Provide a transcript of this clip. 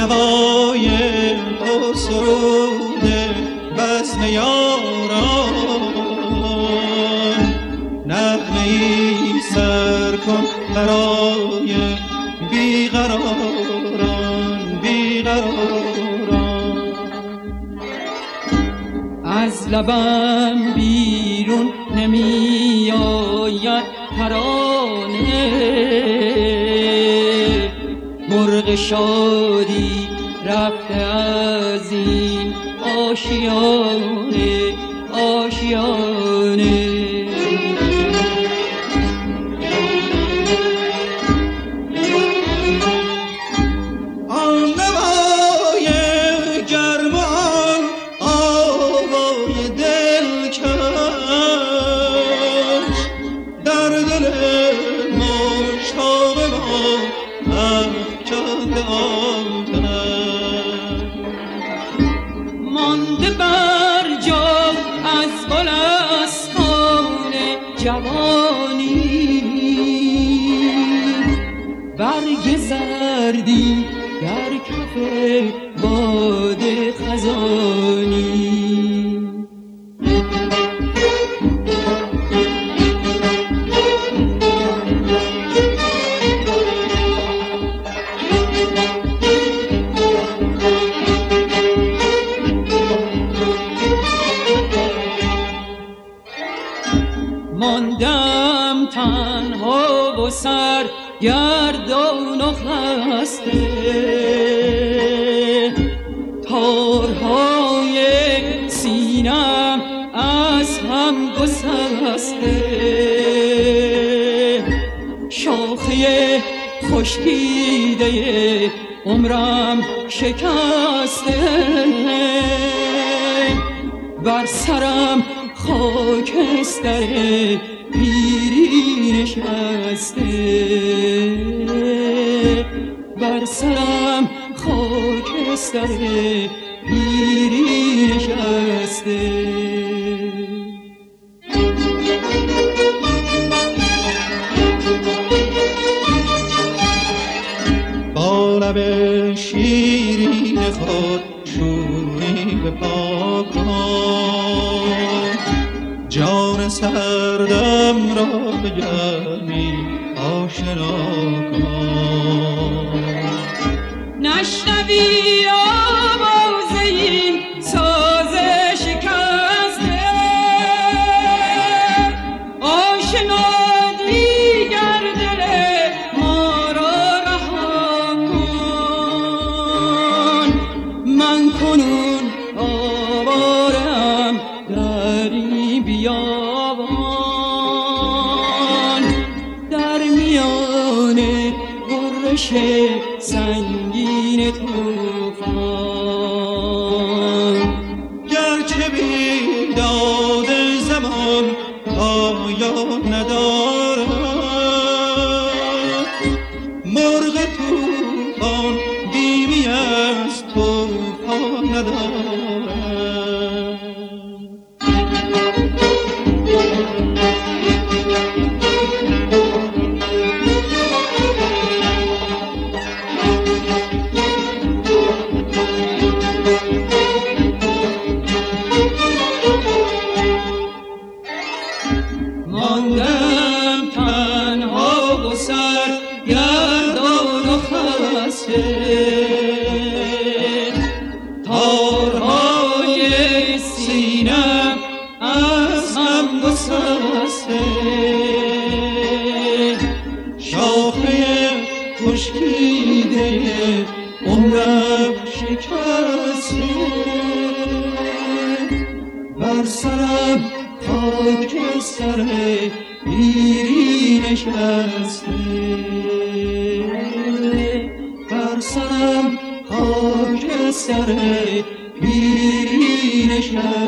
نوای سرود بزم یاران، نغمه‌ای سر کن برای بیقراران بیقراران. از لبم بیرون نمی آید ترانه، مرغ شادی رفته از این آشیانه آشیانه. مانده بر جا از گلستان جوانی، برگ زردی در کف باد خزانی. ماندم تنها و سرگردان و خسته، تارهای سینم از هم گسسته، شاخه خشکیده عمرم شکسته، بر سرم خاکستر پیری نشسته، بر سرم خاکستر پیری نشسته. با لب شیرین خود شوری به پا کن، جان سردم را به گرمی آشنا کن. نشنوی آواز این ساز شکسته، آشنا دیگر دل ما را رها کن. من کنون آوارم در این بیابان، در میان غرش سنگین طوفان. گرچه بیداد زمان پایان ندارد، مرغ طوفان بیمی از طوفان ندارد. ماندم تنها و سرگردان و خسته، تارهای سینم از هم گسسته، شاخه خشکیده عمرم شکسته، بر سرم خاکستر پیری نشسته، بر سرم خاکستر پیری نشسته.